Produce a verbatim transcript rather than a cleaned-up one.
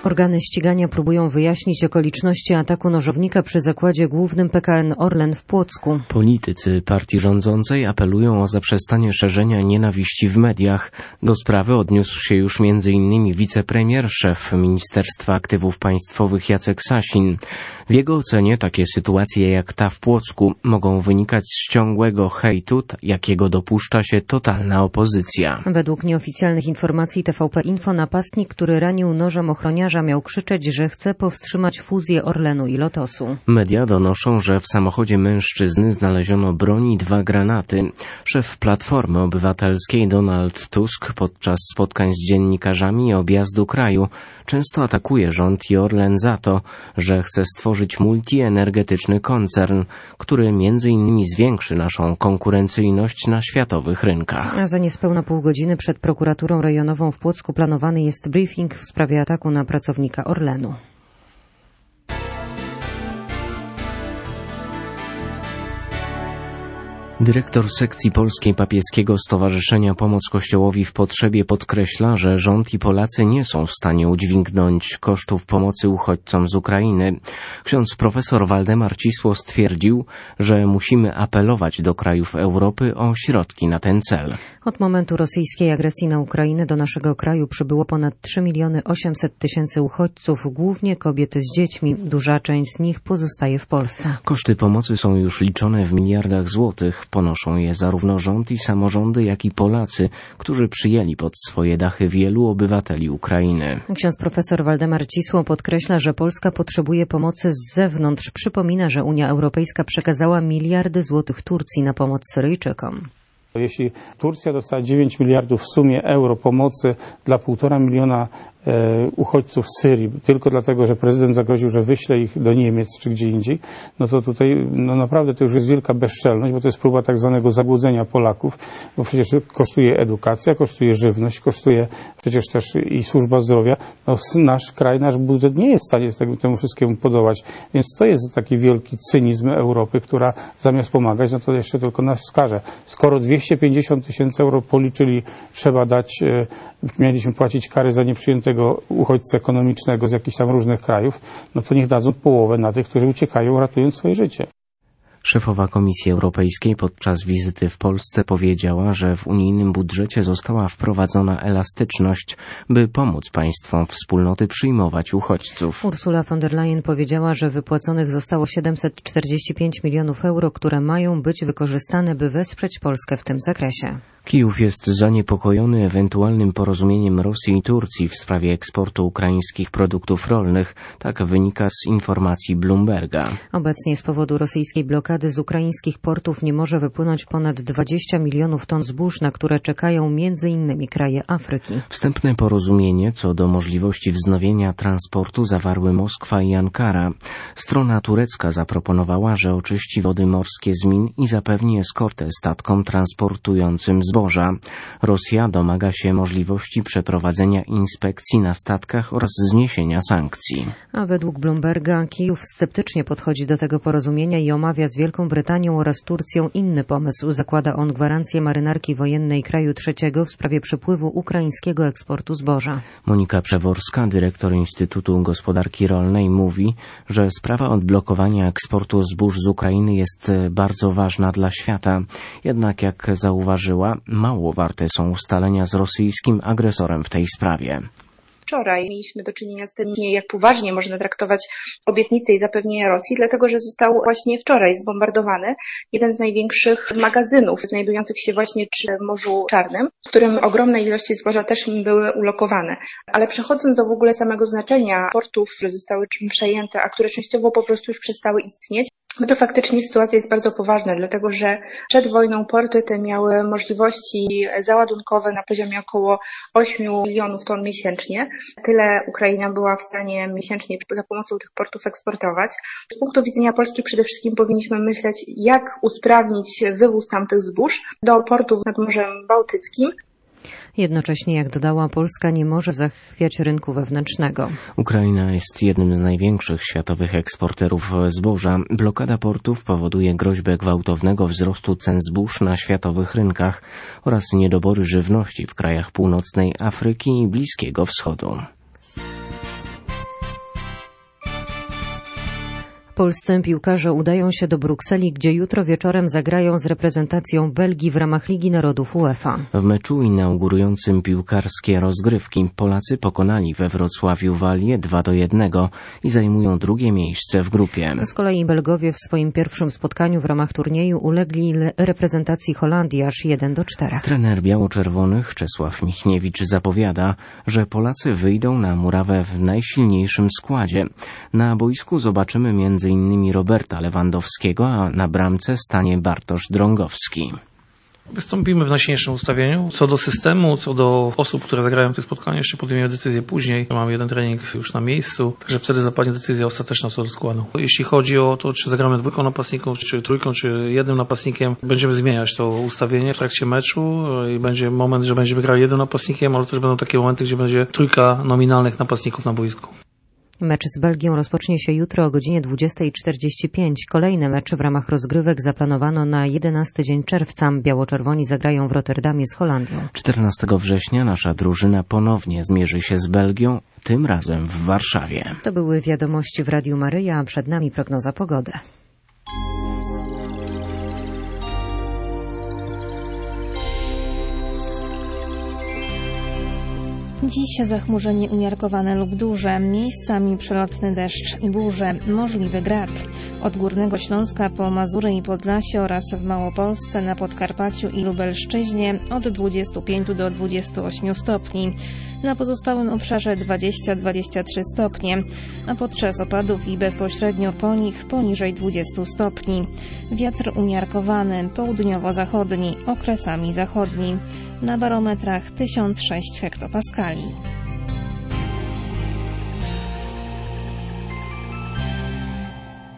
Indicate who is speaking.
Speaker 1: Organy ścigania próbują wyjaśnić okoliczności ataku nożownika przy zakładzie głównym P K N Orlen w Płocku.
Speaker 2: Politycy partii rządzącej apelują o zaprzestanie szerzenia nienawiści w mediach. Do sprawy odniósł się już między innymi wicepremier, szef Ministerstwa Aktywów Państwowych Jacek Sasin. W jego ocenie takie sytuacje jak ta w Płocku mogą wynikać z ciągłego hejtu, jakiego dopuszcza się totalna opozycja.
Speaker 1: Według nieoficjalnych informacji T V P Info napastnik, który ranił nożem ochroniarza, miał krzyczeć, że chce powstrzymać fuzję Orlenu i Lotosu.
Speaker 2: Media donoszą, że w samochodzie mężczyzny znaleziono broń i dwa granaty. Szef Platformy Obywatelskiej Donald Tusk podczas spotkań z dziennikarzami i objazdu kraju często atakuje rząd i Orlen za to, że chce stworzyć multienergetyczny koncern, który między innymi zwiększy naszą konkurencyjność na światowych rynkach.
Speaker 1: A za niespełna pół godziny przed prokuraturą rejonową w Płocku planowany jest briefing w sprawie ataku na pracownika Orlenu.
Speaker 2: Dyrektor sekcji polskiej Papieskiego Stowarzyszenia Pomoc Kościołowi w Potrzebie podkreśla, że rząd i Polacy nie są w stanie udźwignąć kosztów pomocy uchodźcom z Ukrainy. Ksiądz profesor Waldemar Cisło stwierdził, że musimy apelować do krajów Europy o środki na ten cel.
Speaker 1: Od momentu rosyjskiej agresji na Ukrainę do naszego kraju przybyło ponad trzy miliony osiemset tysięcy uchodźców, głównie kobiety z dziećmi. Duża część z nich pozostaje w Polsce.
Speaker 2: Koszty pomocy są już liczone w miliardach złotych. Ponoszą je zarówno rząd i samorządy, jak i Polacy, którzy przyjęli pod swoje dachy wielu obywateli Ukrainy.
Speaker 1: Ksiądz profesor Waldemar Cisło podkreśla, że Polska potrzebuje pomocy z zewnątrz. Przypomina, że Unia Europejska przekazała miliardy złotych Turcji na pomoc Syryjczykom.
Speaker 3: Jeśli Turcja dostała dziewięć miliardów w sumie euro pomocy dla półtora miliona e, uchodźców z Syrii, tylko dlatego, że prezydent zagroził, że wyśle ich do Niemiec czy gdzie indziej, no to tutaj no naprawdę to już jest wielka bezczelność, bo to jest próba tak zwanego zabłudzenia Polaków, bo przecież kosztuje edukacja, kosztuje żywność, kosztuje przecież też i służba zdrowia. No, nasz kraj, nasz budżet nie jest w stanie temu, temu wszystkiemu podołać, więc to jest taki wielki cynizm Europy, która zamiast pomagać, no to jeszcze tylko nas wskaże. Skoro dwieście pięćdziesiąt tysięcy euro policzyli, trzeba dać, e, mieliśmy płacić kary za nieprzyjętego uchodźcę ekonomicznego z jakichś tam różnych krajów, no to niech dadzą połowę na tych, którzy uciekają, ratując swoje życie.
Speaker 2: Szefowa Komisji Europejskiej podczas wizyty w Polsce powiedziała, że w unijnym budżecie została wprowadzona elastyczność, by pomóc państwom wspólnoty przyjmować uchodźców.
Speaker 1: Ursula von der Leyen powiedziała, że wypłaconych zostało siedemset czterdzieści pięć milionów euro, które mają być wykorzystane, by wesprzeć Polskę w tym zakresie.
Speaker 2: Kijów jest zaniepokojony ewentualnym porozumieniem Rosji i Turcji w sprawie eksportu ukraińskich produktów rolnych, tak wynika z informacji Bloomberga.
Speaker 1: Obecnie z powodu rosyjskiej blokady z ukraińskich portów nie może wypłynąć ponad dwadzieścia milionów ton zbóż, na które czekają między innymi kraje Afryki.
Speaker 2: Wstępne porozumienie co do możliwości wznowienia transportu zawarły Moskwa i Ankara. Strona turecka zaproponowała, że oczyści wody morskie z min i zapewni eskortę statkom transportującym zboża. Rosja domaga się możliwości przeprowadzenia inspekcji na statkach oraz zniesienia sankcji.
Speaker 1: A według Bloomberga Kijów sceptycznie podchodzi do tego porozumienia i omawia z Wielką Brytanią oraz Turcją inny pomysł. Zakłada on gwarancję marynarki wojennej kraju trzeciego w sprawie przepływu ukraińskiego eksportu zboża.
Speaker 2: Monika Przeworska, dyrektor Instytutu Gospodarki Rolnej, mówi, że sprawa odblokowania eksportu zbóż z Ukrainy jest bardzo ważna dla świata. Jednak jak zauważyła, mało warte są ustalenia z rosyjskim agresorem w tej sprawie.
Speaker 4: Wczoraj mieliśmy do czynienia z tym, jak poważnie można traktować obietnice i zapewnienia Rosji, dlatego że został właśnie wczoraj zbombardowany jeden z największych magazynów znajdujących się właśnie przy Morzu Czarnym, w którym ogromne ilości zboża też były ulokowane. Ale przechodząc do w ogóle samego znaczenia portów, które zostały przejęte, a które częściowo po prostu już przestały istnieć, no to faktycznie sytuacja jest bardzo poważna, dlatego że przed wojną porty te miały możliwości załadunkowe na poziomie około ośmiu milionów ton miesięcznie. Tyle Ukraina była w stanie miesięcznie za pomocą tych portów eksportować. Z punktu widzenia Polski przede wszystkim powinniśmy myśleć, jak usprawnić wywóz tamtych zbóż do portów nad Morzem Bałtyckim.
Speaker 1: Jednocześnie, jak dodała, Polska nie może zachwiać rynku wewnętrznego.
Speaker 2: Ukraina jest jednym z największych światowych eksporterów zboża. Blokada portów powoduje groźbę gwałtownego wzrostu cen zbóż na światowych rynkach oraz niedobory żywności w krajach północnej Afryki i Bliskiego Wschodu.
Speaker 1: Polscy piłkarze udają się do Brukseli, gdzie jutro wieczorem zagrają z reprezentacją Belgii w ramach Ligi Narodów UEFA.
Speaker 2: W meczu inaugurującym piłkarskie rozgrywki Polacy pokonali we Wrocławiu Walię dwa do jednego i zajmują drugie miejsce w grupie.
Speaker 1: Z kolei Belgowie w swoim pierwszym spotkaniu w ramach turnieju ulegli reprezentacji Holandii aż jeden do czterech.
Speaker 2: Trener biało-czerwonych Czesław Michniewicz zapowiada, że Polacy wyjdą na murawę w najsilniejszym składzie. Na boisku zobaczymy między innymi Roberta Lewandowskiego, a na bramce stanie Bartosz Drągowski.
Speaker 5: Wystąpimy w najsilniejszym ustawieniu. Co do systemu, co do osób, które zagrają w tych spotkaniach, jeszcze podejmiemy decyzję później. Mamy jeden trening już na miejscu, także wtedy zapadnie decyzja ostateczna co do składu. Jeśli chodzi o to, czy zagramy dwójką napastników, czy trójką, czy jednym napastnikiem, będziemy zmieniać to ustawienie w trakcie meczu i będzie moment, że będziemy grali jednym napastnikiem, ale też będą takie momenty, gdzie będzie trójka nominalnych napastników na boisku.
Speaker 1: Mecz z Belgią rozpocznie się jutro o godzinie dwudziesta czterdzieści pięć. Kolejne mecze w ramach rozgrywek zaplanowano na jedenasty dzień czerwca. Biało-czerwoni zagrają w Rotterdamie z Holandią.
Speaker 2: czternastego września nasza drużyna ponownie zmierzy się z Belgią, tym razem w Warszawie.
Speaker 1: To były wiadomości w Radiu Maryja, a przed nami prognoza pogody.
Speaker 6: Dziś zachmurzenie umiarkowane lub duże, miejscami przelotny deszcz i burze, możliwy grad. Od Górnego Śląska po Mazury i Podlasie oraz w Małopolsce, na Podkarpaciu i Lubelszczyźnie od dwudziestu pięciu do dwudziestu ośmiu stopni. Na pozostałym obszarze dwadzieścia do dwudziestu trzech stopni, a podczas opadów i bezpośrednio po nich poniżej dwudziestu stopni. Wiatr umiarkowany, południowo-zachodni, okresami zachodni. Na barometrach tysiąc sześć hektopaskali.